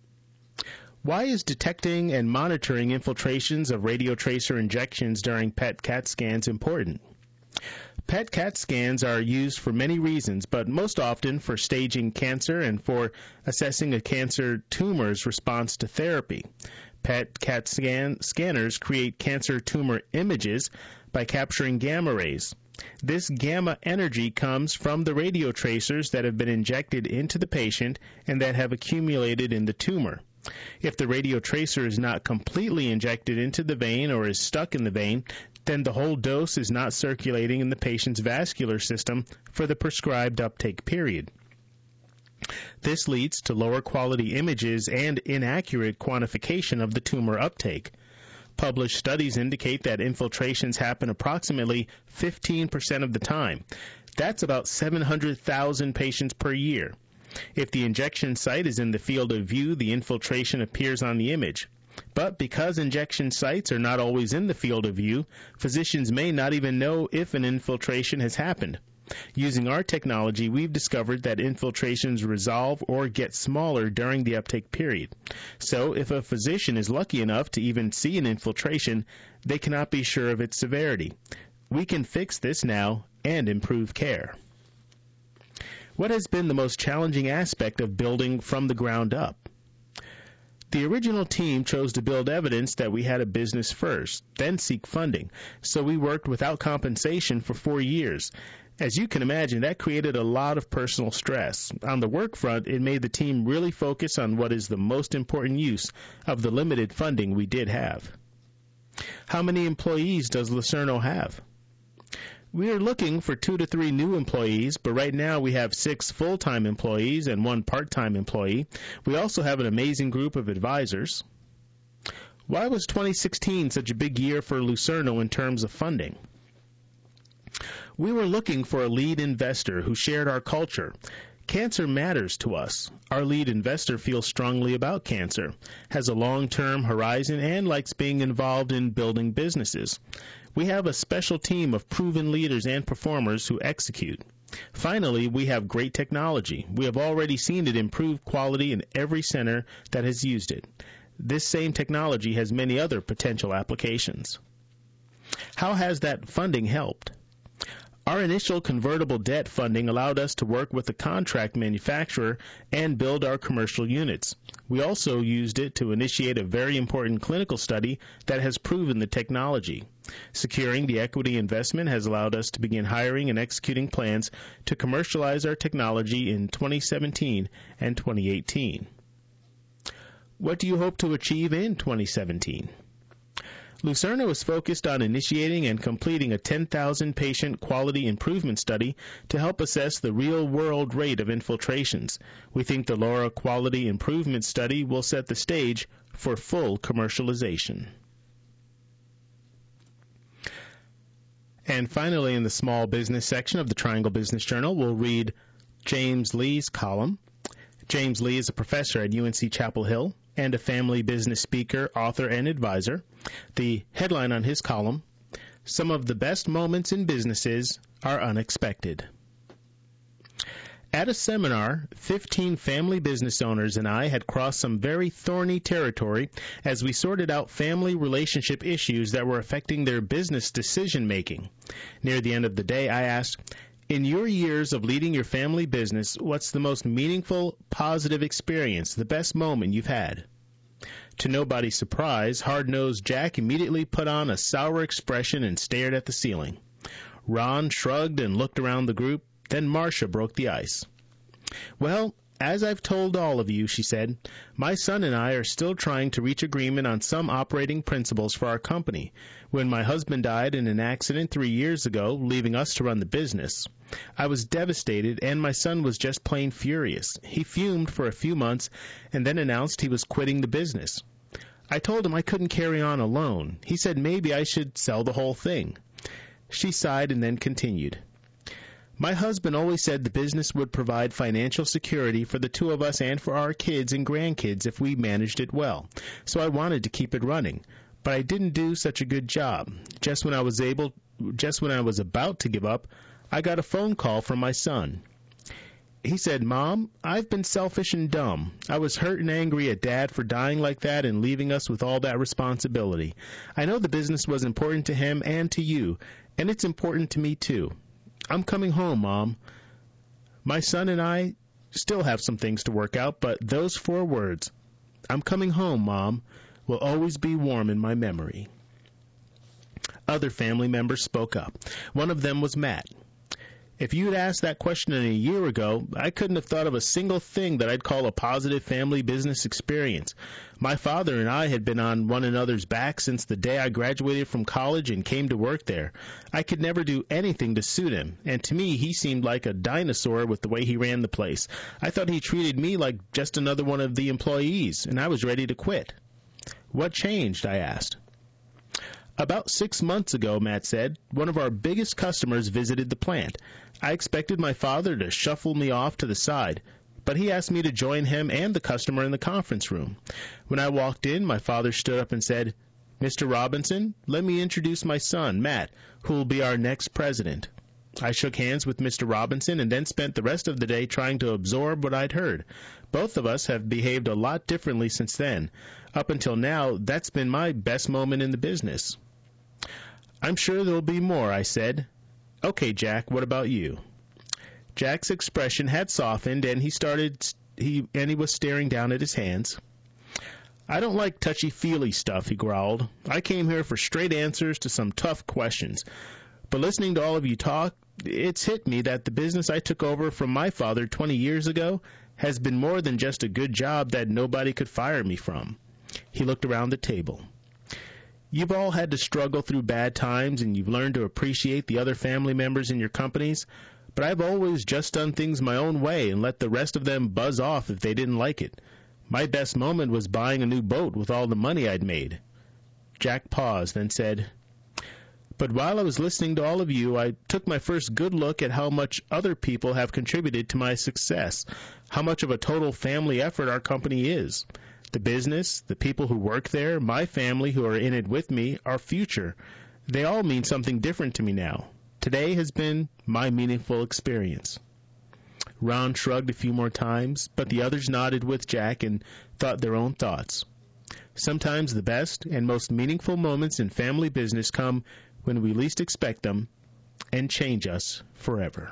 Why is detecting and monitoring infiltrations of radio tracer injections during P E T C A T scans important? P E T C A T scans are used for many reasons, but most often for staging cancer and for assessing a cancer tumor's response to therapy. P E T C A T scan, scanners create cancer tumor images by capturing gamma rays. This gamma energy comes from the radio tracers that have been injected into the patient and that have accumulated in the tumor. If the radio tracer is not completely injected into the vein or is stuck in the vein, then the whole dose is not circulating in the patient's vascular system for the prescribed uptake period. This leads to lower quality images and inaccurate quantification of the tumor uptake. Published studies indicate that infiltrations happen approximately fifteen percent of the time. That's about seven hundred thousand patients per year. If the injection site is in the field of view, the infiltration appears on the image. But because injection sites are not always in the field of view, physicians may not even know if an infiltration has happened. Using our technology, we've discovered that infiltrations resolve or get smaller during the uptake period. So if a physician is lucky enough to even see an infiltration, they cannot be sure of its severity. We can fix this now and improve care. What has been the most challenging aspect of building from the ground up? The original team chose to build evidence that we had a business first, then seek funding, so we worked without compensation for four years. As you can imagine, that created a lot of personal stress. On the work front, it made the team really focus on what is the most important use of the limited funding we did have. How many employees does Lucerno have? We are looking for two to three new employees, but right now we have six full-time employees and one part-time employee. We also have an amazing group of advisors. Why was twenty sixteen such a big year for Lucerno in terms of funding? We were looking for a lead investor who shared our culture. Cancer matters to us. Our lead investor feels strongly about cancer, has a long-term horizon, and likes being involved in building businesses. We have a special team of proven leaders and performers who execute. Finally, we have great technology. We have already seen it improve quality in every center that has used it. This same technology has many other potential applications. How has that funding helped? Our initial convertible debt funding allowed us to work with a contract manufacturer and build our commercial units. We also used it to initiate a very important clinical study that has proven the technology. Securing the equity investment has allowed us to begin hiring and executing plans to commercialize our technology in twenty seventeen and twenty eighteen. What do you hope to achieve in twenty seventeen? Lucerno is focused on initiating and completing a ten thousand patient quality improvement study to help assess the real-world rate of infiltrations. We think the LAURA quality improvement study will set the stage for full commercialization. And finally, in the small business section of the Triangle Business Journal, we'll read James Lee's column. James Lee is a professor at U N C Chapel Hill and a family business speaker, author, and advisor. The headline on his column, Some of the Best Moments in Businesses Are Unexpected. At a seminar, fifteen family business owners and I had crossed some very thorny territory as we sorted out family relationship issues that were affecting their business decision-making. Near the end of the day, I asked, in your years of leading your family business, what's the most meaningful, positive experience, the best moment you've had? To nobody's surprise, hard-nosed Jack immediately put on a sour expression and stared at the ceiling. Ron shrugged and looked around the group. Then Marcia broke the ice. Well, as I've told all of you, she said, my son and I are still trying to reach agreement on some operating principles for our company. When my husband died in an accident three years ago, leaving us to run the business, I was devastated, and my son was just plain furious. He fumed for a few months and then announced he was quitting the business. I told him I couldn't carry on alone. He said maybe I should sell the whole thing. She sighed and then continued. My husband always said the business would provide financial security for the two of us and for our kids and grandkids if we managed it well. So I wanted to keep it running. But I didn't do such a good job. Just when I was able, just when I was about to give up, I got a phone call from my son. He said, Mom, I've been selfish and dumb. I was hurt and angry at Dad for dying like that and leaving us with all that responsibility. I know the business was important to him and to you, and it's important to me too. I'm coming home, Mom. My son and I still have some things to work out, but those four words, I'm coming home, Mom, will always be warm in my memory. Other family members spoke up. One of them was Matt. If you had asked that question a year ago, I couldn't have thought of a single thing that I'd call a positive family business experience. My father and I had been on one another's back since the day I graduated from college and came to work there. I could never do anything to suit him, and to me he seemed like a dinosaur with the way he ran the place. I thought he treated me like just another one of the employees, and I was ready to quit. What changed? I asked. About six months ago, Matt said, one of our biggest customers visited the plant. I expected my father to shuffle me off to the side, but he asked me to join him and the customer in the conference room. When I walked in, my father stood up and said, Mister Robinson, let me introduce my son, Matt, who will be our next president. I shook hands with Mister Robinson and then spent the rest of the day trying to absorb what I'd heard. Both of us have behaved a lot differently since then. Up until now, that's been my best moment in the business. I'm sure there'll be more, I said. Okay, Jack, what about you? Jack's expression had softened, and he started he and he was staring down at his hands. I don't like touchy-feely stuff, he growled. I came here for straight answers to some tough questions. But listening to all of you talk, it's hit me that the business I took over from my father twenty years ago has been more than just a good job that nobody could fire me from. He looked around the table. You've all had to struggle through bad times, and you've learned to appreciate the other family members in your companies, but I've always just done things my own way and let the rest of them buzz off if they didn't like it. My best moment was buying a new boat with all the money I'd made. Jack paused, then said, "But while I was listening to all of you, I took my first good look at how much other people have contributed to my success, how much of a total family effort our company is. The business, the people who work there, my family who are in it with me, our future, they all mean something different to me now. Today has been my meaningful experience." Ron shrugged a few more times, but the others nodded with Jack and thought their own thoughts. Sometimes the best and most meaningful moments in family business come when we least expect them and change us forever.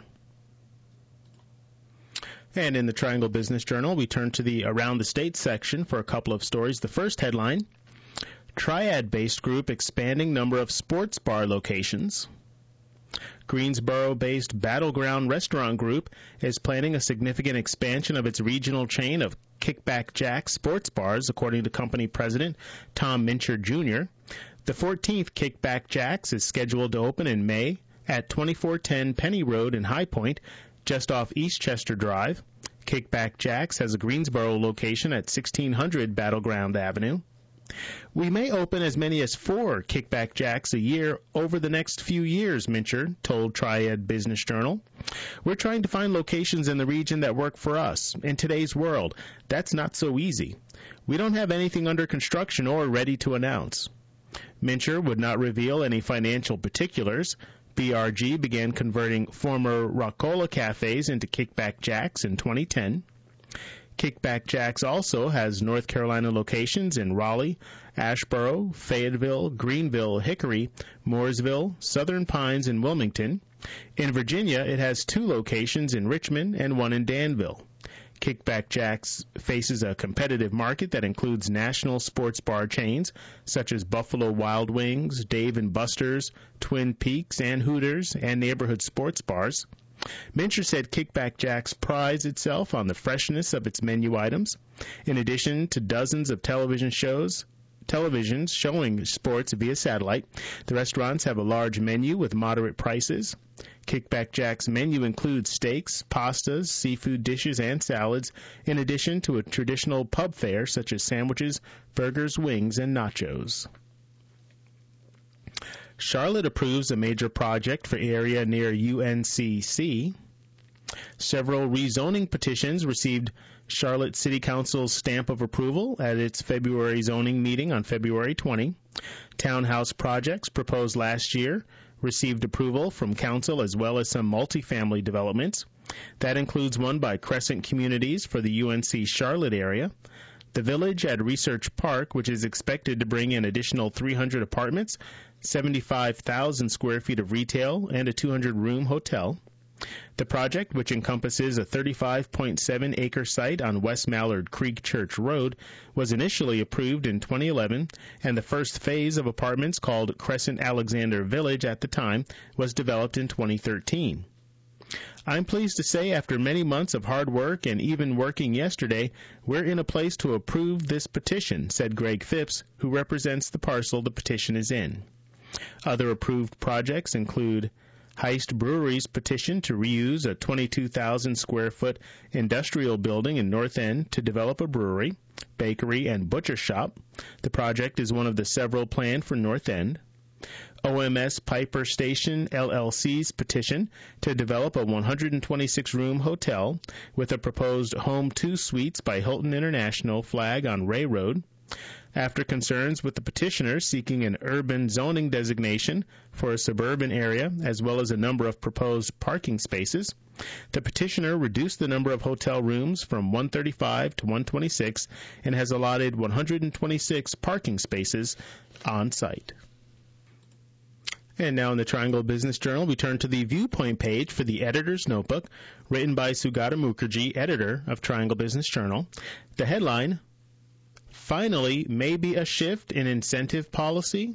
And in the Triangle Business Journal, we turn to the Around the State section for a couple of stories. The first headline, Triad-based group expanding number of sports bar locations. Greensboro-based Battleground Restaurant Group is planning a significant expansion of its regional chain of Kickback Jack sports bars, according to company president Tom Mincher Junior The fourteenth Kickback Jacks is scheduled to open in May at twenty-four ten Penny Road in High Point, just off Eastchester Drive. Kickback Jacks has a Greensboro location at sixteen hundred Battleground Avenue. We may open as many as four Kickback Jacks a year over the next few years, Mincher told Triad Business Journal. We're trying to find locations in the region that work for us. In today's world, that's not so easy. We don't have anything under construction or ready to announce. Mincher would not reveal any financial particulars. B R G began converting former Roccola cafes into Kickback Jacks in twenty ten. Kickback Jacks also has North Carolina locations in Raleigh, Asheboro, Fayetteville, Greenville, Hickory, Mooresville, Southern Pines, and Wilmington. In Virginia, it has two locations in Richmond and one in Danville. Kickback Jacks faces a competitive market that includes national sports bar chains such as Buffalo Wild Wings, Dave and Buster's, Twin Peaks, and Hooters, and neighborhood sports bars. Mincher said Kickback Jacks prides itself on the freshness of its menu items. In addition to dozens of television shows, televisions showing sports via satellite, the restaurants have a large menu with moderate prices. Kickback Jacks' menu includes steaks, pastas, seafood dishes, and salads, in addition to a traditional pub fare such as sandwiches, burgers, wings, and nachos. Charlotte approves a major project for area near U N C C. Several rezoning petitions received Charlotte City Council's stamp of approval at its February zoning meeting on February twentieth. Townhouse projects proposed last year received approval from council as well as some multifamily developments. That includes one by Crescent Communities for the U N C Charlotte area. The Village at Research Park, which is expected to bring in additional three hundred apartments, seventy-five thousand square feet of retail, and a two hundred room hotel. The project, which encompasses a thirty-five point seven acre site on West Mallard Creek Church Road, was initially approved in twenty eleven, and the first phase of apartments, called Crescent Alexander Village at the time, was developed in twenty thirteen. I'm pleased to say after many months of hard work and even working yesterday, we're in a place to approve this petition, said Greg Phipps, who represents the parcel the petition is in. Other approved projects include Heist Brewery's petition to reuse a twenty-two thousand square foot industrial building in North End to develop a brewery, bakery, and butcher shop. The project is one of the several planned for North End. O M S Piper Station L L C's petition to develop a one hundred twenty-six room hotel with a proposed Home two Suites by Hilton International flag on Ray Road. After concerns with the petitioner seeking an urban zoning designation for a suburban area as well as a number of proposed parking spaces, the petitioner reduced the number of hotel rooms from one hundred thirty-five to one hundred twenty-six and has allotted one hundred twenty-six parking spaces on site. And now in the Triangle Business Journal, we turn to the Viewpoint page for the Editor's Notebook, written by Sugata Mukherjee, editor of Triangle Business Journal. The headline, Finally, Maybe a Shift in Incentive Policy?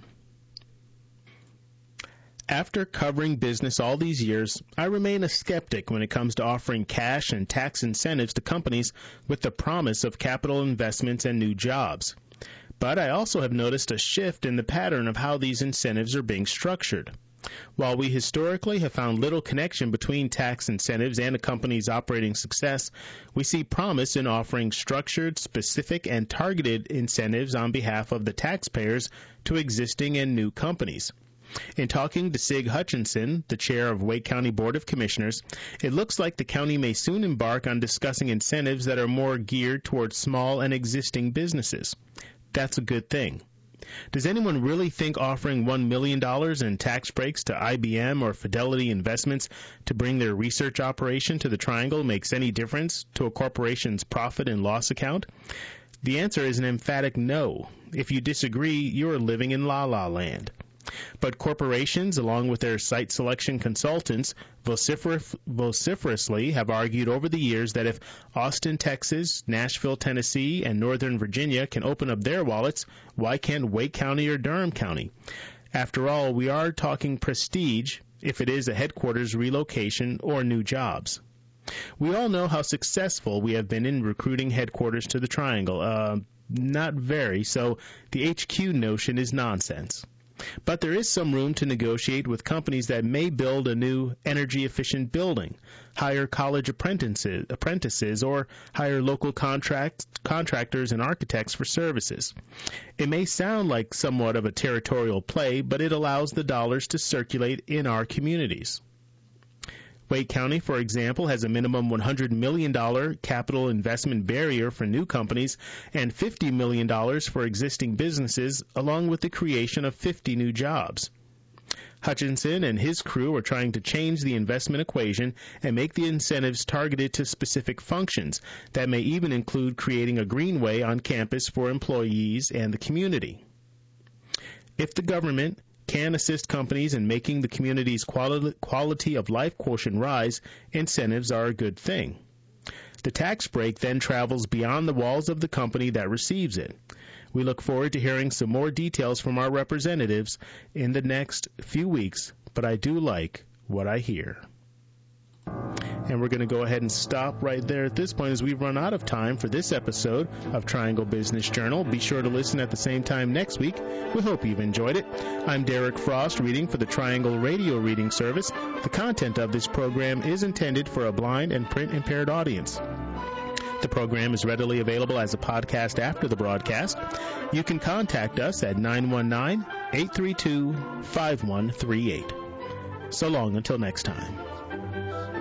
After covering business all these years, I remain a skeptic when it comes to offering cash and tax incentives to companies with the promise of capital investments and new jobs. But I also have noticed a shift in the pattern of how these incentives are being structured. While we historically have found little connection between tax incentives and a company's operating success, we see promise in offering structured, specific, and targeted incentives on behalf of the taxpayers to existing and new companies. In talking to Sig Hutchinson, the chair of Wake County Board of Commissioners, it looks like the county may soon embark on discussing incentives that are more geared towards small and existing businesses. That's a good thing. Does anyone really think offering one million dollars in tax breaks to I B M or Fidelity Investments to bring their research operation to the Triangle makes any difference to a corporation's profit and loss account? The answer is an emphatic no. If you disagree, you are living in la-la land. But corporations, along with their site selection consultants, vociferous, vociferously have argued over the years that if Austin, Texas, Nashville, Tennessee, and Northern Virginia can open up their wallets, why can't Wake County or Durham County? After all, we are talking prestige if it is a headquarters relocation or new jobs. We all know how successful we have been in recruiting headquarters to the Triangle. Uh, not very, so the H Q notion is nonsense. But there is some room to negotiate with companies that may build a new energy-efficient building, hire college apprentices, apprentices or hire local contract, contractors and architects for services. It may sound like somewhat of a territorial play, but it allows the dollars to circulate in our communities. Wake County, for example, has a minimum one hundred million dollars capital investment barrier for new companies and fifty million dollars for existing businesses, along with the creation of fifty new jobs. Hutchinson and his crew are trying to change the investment equation and make the incentives targeted to specific functions that may even include creating a greenway on campus for employees and the community. If the government can assist companies in making the community's quali- quality of life quotient rise, incentives are a good thing. The tax break then travels beyond the walls of the company that receives it. We look forward to hearing some more details from our representatives in the next few weeks, but I do like what I hear. And we're going to go ahead and stop right there at this point as we've run out of time for this episode of Triangle Business Journal. Be sure to listen at the same time next week. We hope you've enjoyed it. I'm Derek Frost, reading for the Triangle Radio Reading Service. The content of this program is intended for a blind and print-impaired audience. The program is readily available as a podcast after the broadcast. You can contact us at nine one nine, eight three two, five one three eight. So long until next time.